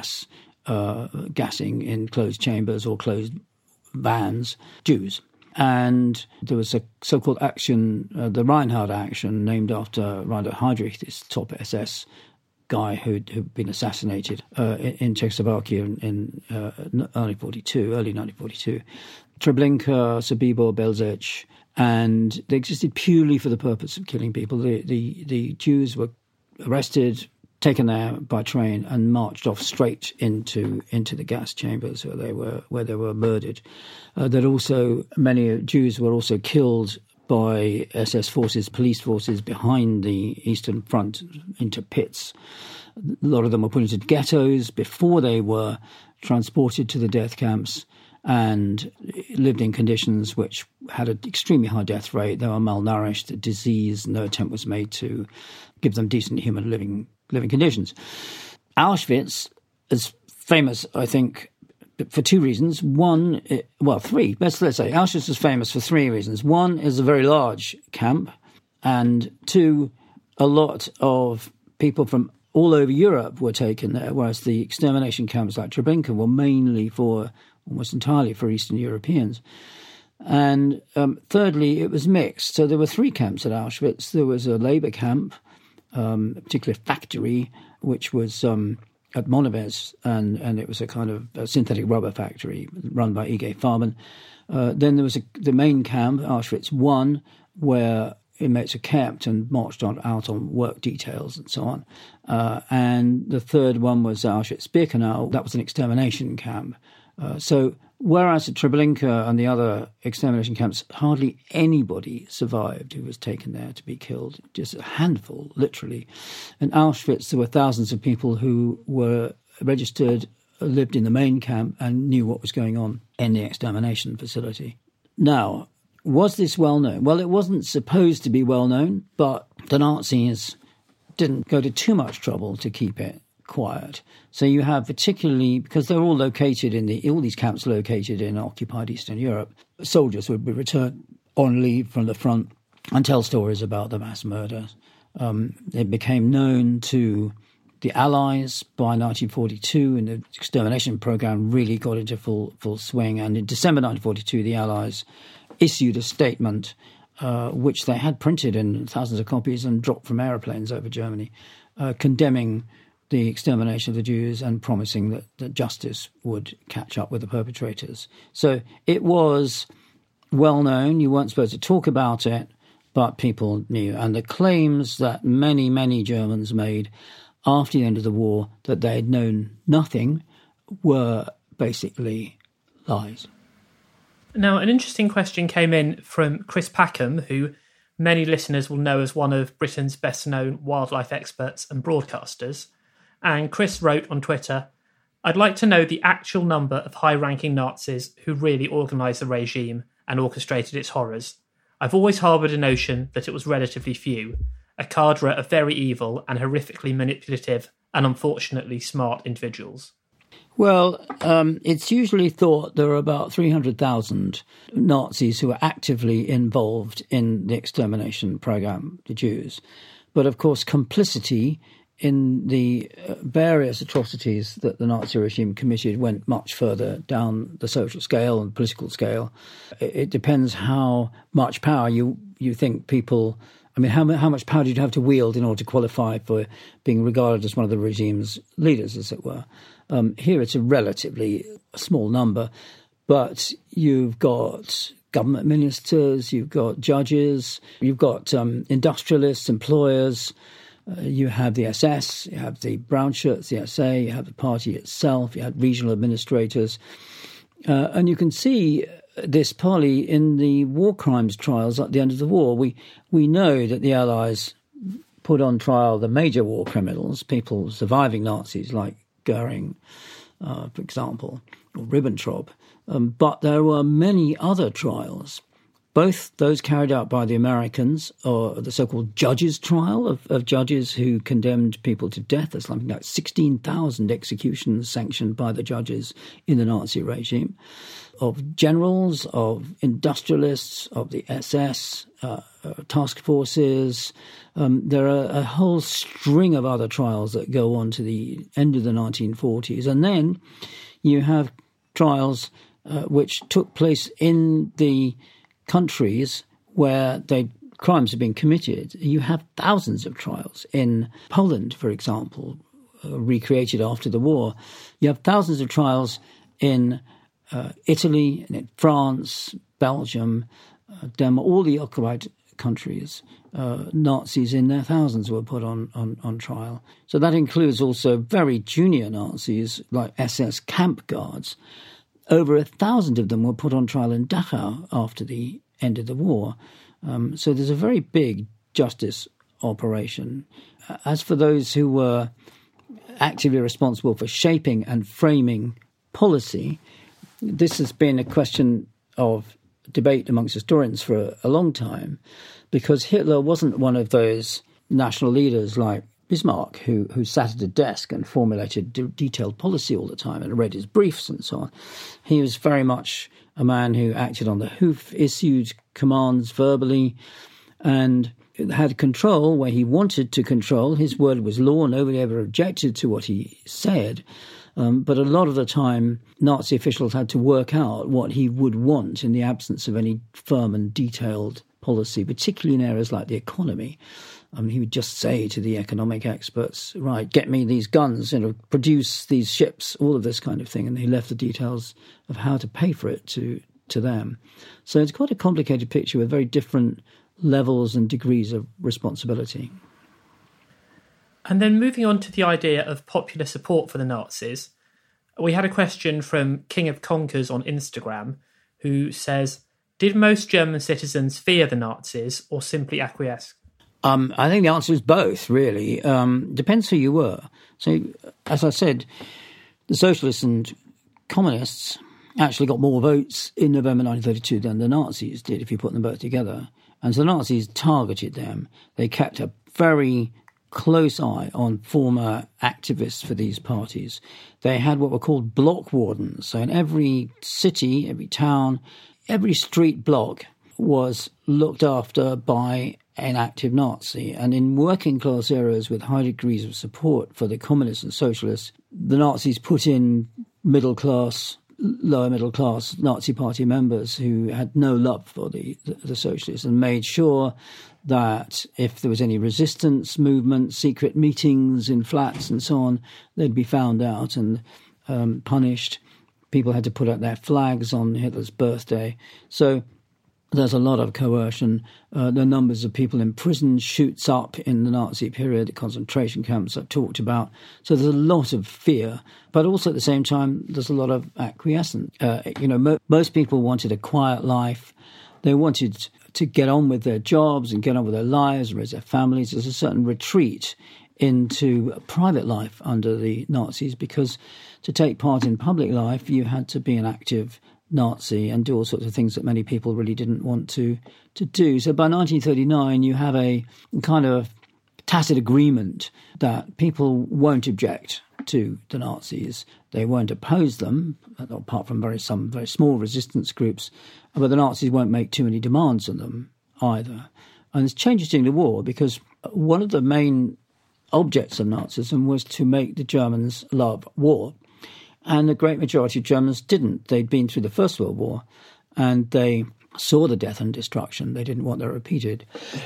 gassing in closed chambers or closed vans, Jews. And there was a so-called action, the Reinhard action, named after Reinhard Heydrich, this top SS guy who'd been assassinated in Czechoslovakia in early 1942. Treblinka, Sobibor, Belzec, and they existed purely for the purpose of killing people. The Jews were arrested, taken there by train, and marched off straight into the gas chambers where they were murdered. That also many Jews were also killed by SS forces, police forces behind the Eastern Front into pits. A lot of them were put into ghettos before they were transported to the death camps and lived in conditions which had an extremely high death rate. They were malnourished, diseased, no attempt was made to give them decent human living conditions. Auschwitz is famous, I think, for two reasons. Three. Let's say Auschwitz is famous for three reasons. One is a very large camp, And two, a lot of people from all over Europe were taken there, whereas the extermination camps like Treblinka were mainly almost entirely for Eastern Europeans. And thirdly, it was mixed. So there were 3 camps at Auschwitz. There was a labour camp, a particular factory, which was at Monowes, and it was a kind of a synthetic rubber factory run by IG Farben. Then there was the main camp, Auschwitz I, where inmates were kept and marched out on work details and so on. And the third one was Auschwitz-Birkenau. That was an extermination camp. So whereas at Treblinka and the other extermination camps, hardly anybody survived who was taken there to be killed, just a handful, literally. In Auschwitz, there were thousands of people who were registered, lived in the main camp and knew what was going on in the extermination facility. Now, was this well known? Well, it wasn't supposed to be well known, but the Nazis didn't go to too much trouble to keep it quiet. So you have, particularly because they're all located all these camps are located in occupied Eastern Europe, soldiers would be returned on leave from the front and tell stories about the mass murders. It became known to the Allies by 1942, and the extermination program really got into full swing. And in December 1942, the Allies issued a statement which they had printed in thousands of copies and dropped from aeroplanes over Germany, condemning the extermination of the Jews and promising that justice would catch up with the perpetrators. So it was well known. You weren't supposed to talk about it, but people knew. And the claims that many, many Germans made after the end of the war that they had known nothing were basically lies. Now, an interesting question came in from Chris Packham, who many listeners will know as one of Britain's best-known wildlife experts and broadcasters. And Chris wrote on Twitter, "I'd like to know the actual number of high-ranking Nazis who really organised the regime and orchestrated its horrors. I've always harboured a notion that it was relatively few, a cadre of very evil and horrifically manipulative and unfortunately smart individuals." Well, it's usually thought there are about 300,000 Nazis who are actively involved in the extermination program, the Jews. But of course, complicity in the various atrocities that the Nazi regime committed went much further down the social scale and political scale. It depends how much power you think people... I mean, how much power did you have to wield in order to qualify for being regarded as one of the regime's leaders, as it were? Here it's a relatively small number, but you've got government ministers, you've got judges, you've got industrialists, employers, you have the SS, you have the brown shirts, the SA, you have the party itself, you have regional administrators. And you can see this partly in the war crimes trials at the end of the war. We know that the Allies put on trial the major war criminals, people surviving Nazis like Goering, for example, or Ribbentrop. But there were many other trials, both those carried out by the Americans, or the so-called judges' trial of judges who condemned people to death. There's something like 16,000 executions sanctioned by the judges in the Nazi regime, of generals, of industrialists, of the SS, task forces. There are a whole string of other trials that go on to the end of the 1940s. And then you have trials which took place in the countries where crimes have been committed. You have thousands of trials in Poland, for example, recreated after the war. You have thousands of trials in Italy, in France, Belgium, Denmark, all the occupied countries. Nazis in their thousands were put on trial. So that includes also very junior Nazis like SS camp guards. Over 1,000 of them were put on trial in Dachau after the end of the war. So there's a very big justice operation. As for those who were actively responsible for shaping and framing policy, this has been a question of debate amongst historians for a long time, because Hitler wasn't one of those national leaders like Bismarck, who sat at a desk and formulated detailed policy all the time and read his briefs and so on. He was very much a man who acted on the hoof, issued commands verbally, and had control where he wanted to control. His word was law. Nobody ever objected to what he said. But a lot of the time, Nazi officials had to work out what he would want in the absence of any firm and detailed policy, particularly in areas like the economy. He would just say to the economic experts, right, get me these guns, produce these ships, all of this kind of thing. And he left the details of how to pay for it to them. So it's quite a complicated picture with very different levels and degrees of responsibility. And then moving on to the idea of popular support for the Nazis, we had a question from King of Conkers on Instagram, who says, did most German citizens fear the Nazis or simply acquiesce? I think the answer is both, really. Depends who you were. So, as I said, the socialists and communists actually got more votes in November 1932 than the Nazis did, if you put them both together. And so the Nazis targeted them. They kept a very close eye on former activists for these parties. They had what were called block wardens. So in every city, every town, every street block was looked after by an active Nazi. And in working class areas with high degrees of support for the communists and socialists, the Nazis put in lower middle class Nazi party members who had no love for the socialists, and made sure that if there was any resistance movement, secret meetings in flats and so on, they'd be found out and punished. People had to put out their flags on Hitler's birthday. So there's a lot of coercion. The numbers of people in prison shoots up in the Nazi period, the concentration camps I've talked about. So there's a lot of fear, but also at the same time, there's a lot of acquiescence. Most people wanted a quiet life. They wanted to get on with their jobs and get on with their lives, raise their families. There's a certain retreat into private life under the Nazis, because to take part in public life, you had to be an active Nazi and do all sorts of things that many people really didn't want to do. So by 1939, you have a kind of tacit agreement that people won't object to the Nazis. They won't oppose them, apart from some very small resistance groups, but the Nazis won't make too many demands on them either. And it's changes during the war, because one of the main objects of Nazism was to make the Germans love war. And the great majority of Germans didn't. They'd been through the First World War and they saw the death and destruction. They didn't want that repeated.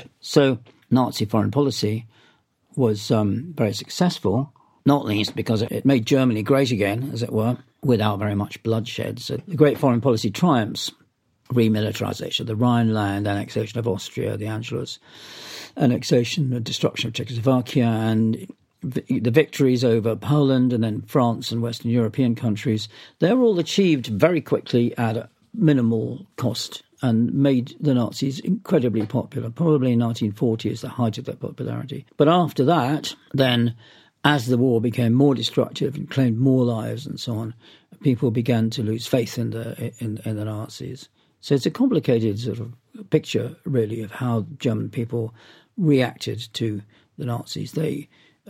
So Nazi foreign policy was very successful, not least because it made Germany great again, as it were, without very much bloodshed. So the great foreign policy triumphs, remilitarization of the Rhineland, annexation of Austria, the Anschluss, annexation and destruction of Czechoslovakia, and the victories over Poland and then France and Western European countries, they were all achieved very quickly at a minimal cost and made the Nazis incredibly popular. Probably in 1940 is the height of their popularity. But after that, then, as the war became more destructive and claimed more lives and so on, people began to lose faith in the Nazis. So it's a complicated sort of picture, really, of how German people reacted to the Nazis. They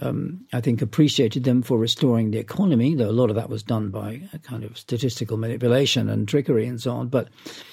I think, appreciated them for restoring the economy, though a lot of that was done by a kind of statistical manipulation and trickery and so on. But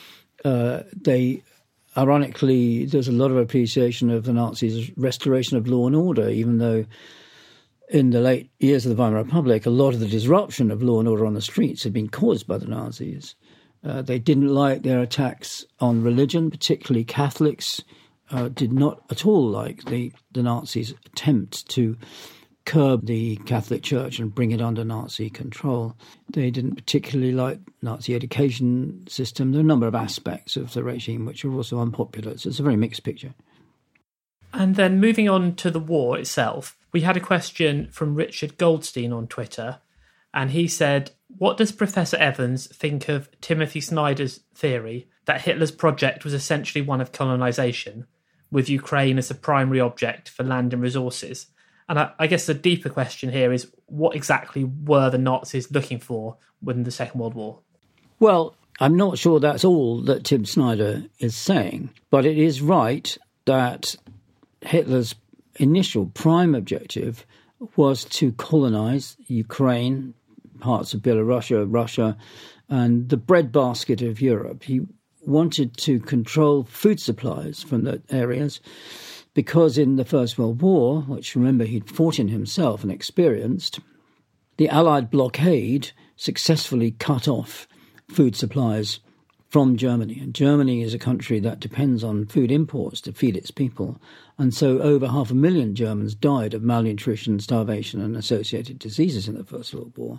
ironically, there's a lot of appreciation of the Nazis' restoration of law and order, even though in the late years of the Weimar Republic, a lot of the disruption of law and order on the streets had been caused by the Nazis. They didn't like their attacks on religion, particularly Catholics. Did not at all like the Nazis' attempt to curb the Catholic Church and bring it under Nazi control. They didn't particularly like Nazi education system. There are a number of aspects of the regime which are also unpopular. So it's a very mixed picture. And then moving on to the war itself, we had a question from Richard Goldstein on Twitter, and he said, what does Professor Evans think of Timothy Snyder's theory that Hitler's project was essentially one of colonisation, with Ukraine as a primary object for land and resources? And I guess the deeper question here is, what exactly were the Nazis looking for within the Second World War? Well, I'm not sure that's all that Tim Snyder is saying, but it is right that Hitler's initial prime objective was to colonize Ukraine, parts of Belarus, Russia, and the breadbasket of Europe. He wanted to control food supplies from the areas because in the First World War, which remember he'd fought in himself and experienced, the Allied blockade successfully cut off food supplies from Germany. And Germany is a country that depends on food imports to feed its people. And so over 500,000 Germans died of malnutrition, starvation and associated diseases in the First World War.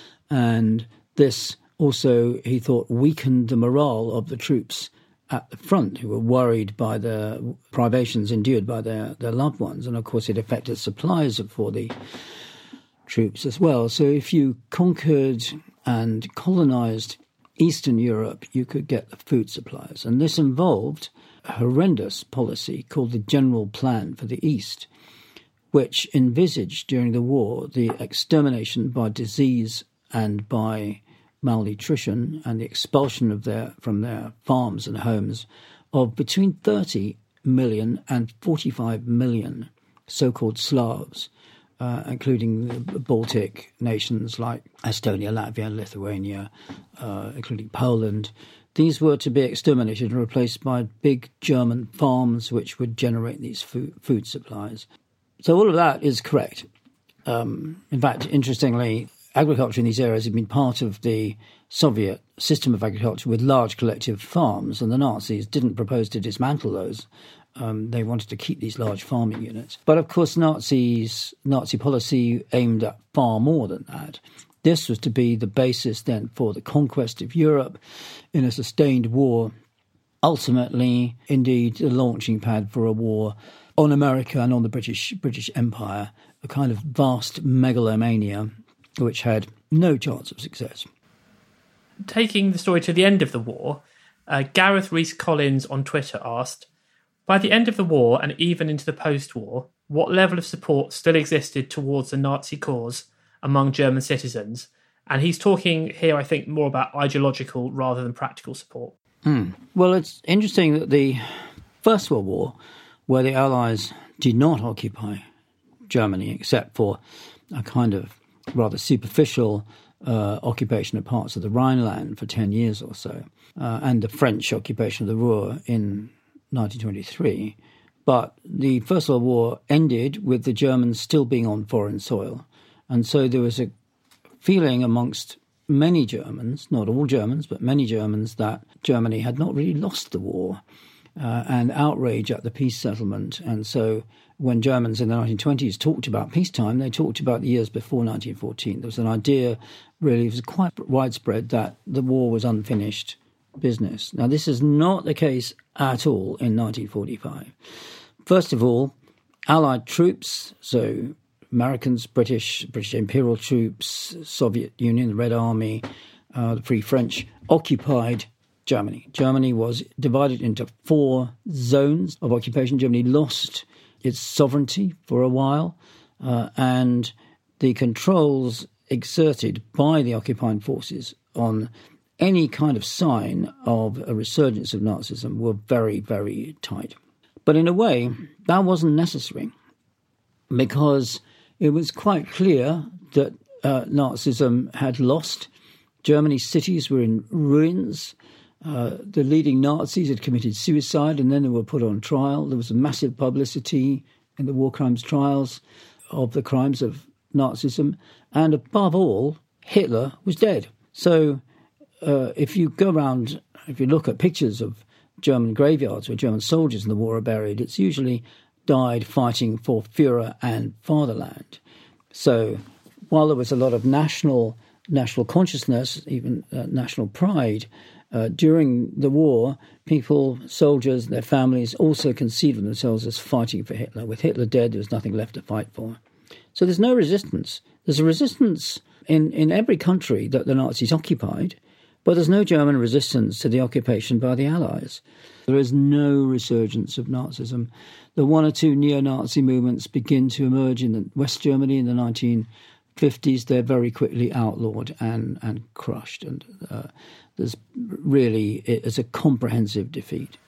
And this also, he thought, weakened the morale of the troops at the front, who were worried by the privations endured by their loved ones. And of course it affected supplies for the troops as well. So if you conquered and colonized Eastern Europe, you could get the food supplies. And this involved a horrendous policy called the General Plan for the East, which envisaged during the war the extermination by disease and by malnutrition and the expulsion from their farms and homes of between 30 million and 45 million so-called Slavs, including the Baltic nations like Estonia, Latvia, Lithuania, including Poland. These were to be exterminated and replaced by big German farms which would generate these food supplies. So all of that is correct. In fact, interestingly, agriculture in these areas had been part of the Soviet system of agriculture with large collective farms, and the Nazis didn't propose to dismantle those. They wanted to keep these large farming units. But of course, Nazi policy aimed at far more than that. This was to be the basis then for the conquest of Europe in a sustained war. Ultimately, indeed, the launching pad for a war on America and on the British Empire, a kind of vast megalomania which had no chance of success. Taking the story to the end of the war, Gareth Rees-Collins on Twitter asked, by the end of the war and even into the post-war, what level of support still existed towards the Nazi cause among German citizens? And he's talking here, I think, more about ideological rather than practical support. Well, it's interesting that the First World War, where the Allies did not occupy Germany except for a kind of rather superficial occupation of parts of the Rhineland for 10 years or so, and the French occupation of the Ruhr in 1923. But the First World War ended with the Germans still being on foreign soil. And so there was a feeling amongst many Germans, not all Germans, but many Germans, that Germany had not really lost the war, and outrage at the peace settlement. And so when Germans in the 1920s talked about peacetime, they talked about the years before 1914. There was an idea, really, it was quite widespread, that the war was unfinished business. Now, this is not the case at all in 1945. First of all, Allied troops, so Americans, British Imperial troops, Soviet Union, the Red Army, the Free French, occupied Germany. Germany was divided into 4 zones of occupation. Germany lost its sovereignty for a while, and the controls exerted by the occupying forces on any kind of sign of a resurgence of Nazism were very, very tight. But in a way, that wasn't necessary, because it was quite clear that Nazism had lost. Germany's cities were in ruins. The leading Nazis had committed suicide and then they were put on trial. There was a massive publicity in the war crimes trials of the crimes of Nazism. And above all, Hitler was dead. So if you go around, if you look at pictures of German graveyards where German soldiers in the war are buried, it's usually died fighting for Führer and fatherland. So while there was a lot of national consciousness, even national pride, during the war, people, soldiers, their families also conceived of themselves as fighting for Hitler. With Hitler dead, there was nothing left to fight for. So there's no resistance. There's a resistance in every country that the Nazis occupied, but there's no German resistance to the occupation by the Allies. There is no resurgence of Nazism. The 1 or 2 neo-Nazi movements begin to emerge in West Germany in the 1950s. They're very quickly outlawed and crushed. And it's a comprehensive defeat.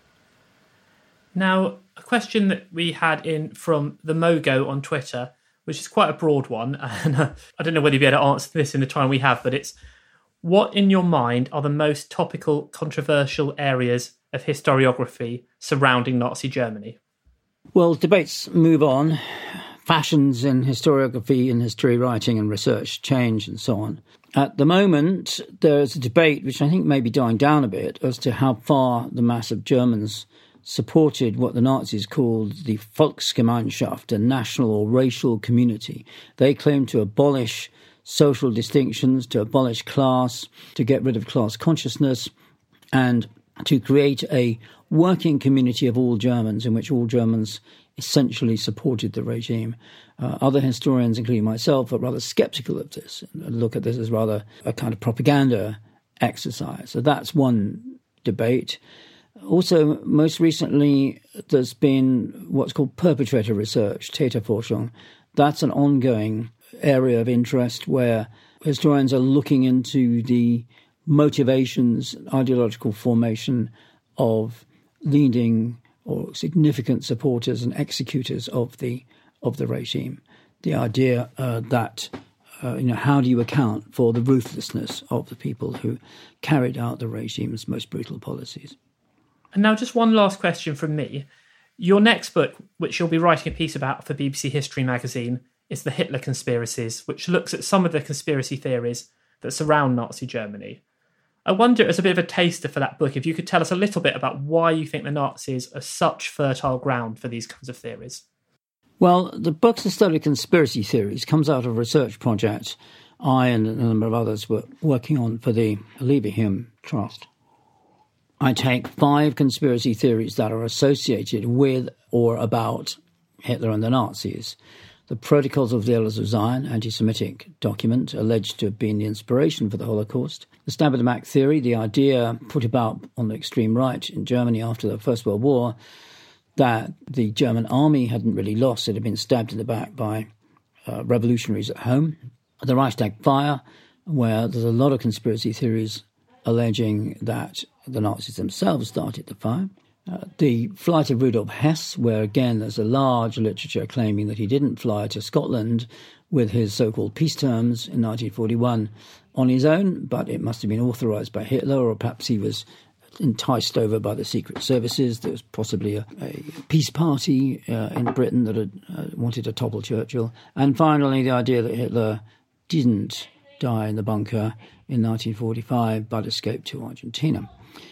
Now, a question that we had in from the Mogo on Twitter, which is quite a broad one, and I don't know whether you'll be able to answer this in the time we have, but it's, what in your mind are the most topical, controversial areas of historiography surrounding Nazi Germany? Well, debates move on. Fashions in historiography and history writing and research change and so on. At the moment, there's a debate, which I think may be dying down a bit, as to how far the mass of Germans supported what the Nazis called the Volksgemeinschaft, a national or racial community. They claimed to abolish social distinctions, to abolish class, to get rid of class consciousness, and to create a working community of all Germans in which all Germans essentially supported the regime. Other historians, including myself, are rather sceptical of this and look at this as rather a kind of propaganda exercise. So that's one debate. Also, most recently, there's been what's called perpetrator research, Täterforschung. That's an ongoing area of interest where historians are looking into the motivations, ideological formation of leading or significant supporters and executors of the regime. The idea that how do you account for the ruthlessness of the people who carried out the regime's most brutal policies? And now just one last question from me. Your next book, which you'll be writing a piece about for BBC History magazine, is The Hitler Conspiracies, which looks at some of the conspiracy theories that surround Nazi Germany. I wonder, as a bit of a taster for that book, if you could tell us a little bit about why you think the Nazis are such fertile ground for these kinds of theories. Well, the book's The Study of Conspiracy Theories comes out of a research project I and a number of others were working on for the Leverhulme Trust. I take 5 conspiracy theories that are associated with or about Hitler and the Nazis. The Protocols of the Elders of Zion, anti-Semitic document alleged to have been the inspiration for the Holocaust. The Stabat Macht theory, the idea put about on the extreme right in Germany after the First World War that the German army hadn't really lost, it had been stabbed in the back by revolutionaries at home. The Reichstag fire, where there's a lot of conspiracy theories alleging that the Nazis themselves started the fire. The flight of Rudolf Hess, where again there's a large literature claiming that he didn't fly to Scotland with his so-called peace terms in 1941 on his own, but it must have been authorised by Hitler, or perhaps he was enticed over by the secret services. There was possibly a peace party in Britain that had wanted to topple Churchill. And finally, the idea that Hitler didn't die in the bunker in 1945 but escaped to Argentina.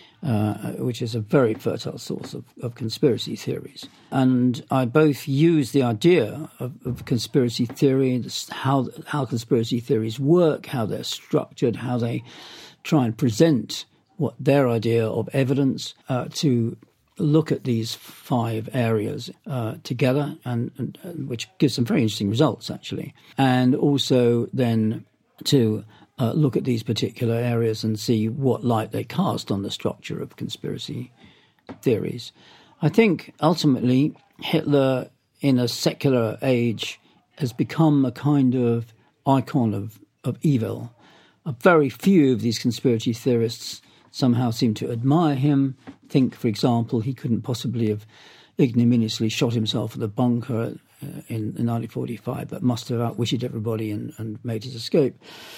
Which is a very fertile source of conspiracy theories. And I both use the idea of conspiracy theory, how conspiracy theories work, how they're structured, how they try and present what their idea of evidence to look at these 5 areas together, and which gives some very interesting results, actually. And also then to look at these particular areas and see what light they cast on the structure of conspiracy theories. I think ultimately Hitler in a secular age has become a kind of icon of evil. Very few of these conspiracy theorists somehow seem to admire him. Think, for example, he couldn't possibly have ignominiously shot himself in the bunker in 1945, but must have outwitted everybody and made his escape.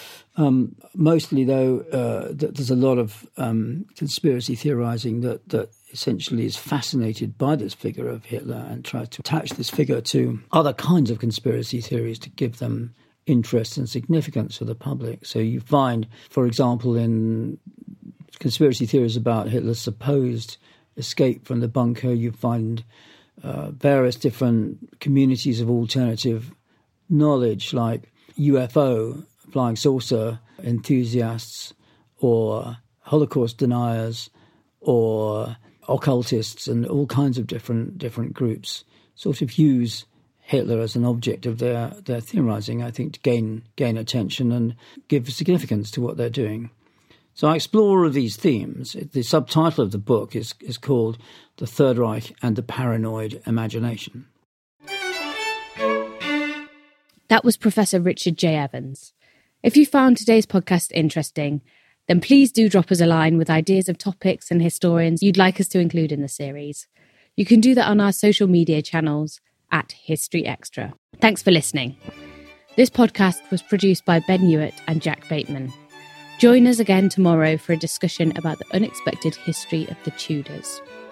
Mostly, though, there's a lot of conspiracy theorizing that essentially is fascinated by this figure of Hitler and tries to attach this figure to other kinds of conspiracy theories to give them interest and significance for the public. So you find, for example, in conspiracy theories about Hitler's supposed escape from the bunker, you find various different communities of alternative knowledge like UFO, flying saucer enthusiasts, or Holocaust deniers, or occultists, and all kinds of different groups sort of use Hitler as an object of their theorizing, I think, to gain attention and give significance to what they're doing. So I explore all of these themes. The subtitle of the book is called The Third Reich and the Paranoid Imagination. That was Professor Richard J. Evans. If you found today's podcast interesting, then please do drop us a line with ideas of topics and historians you'd like us to include in the series. You can do that on our social media channels at History Extra. Thanks for listening. This podcast was produced by Ben Hewitt and Jack Bateman. Join us again tomorrow for a discussion about the unexpected history of the Tudors.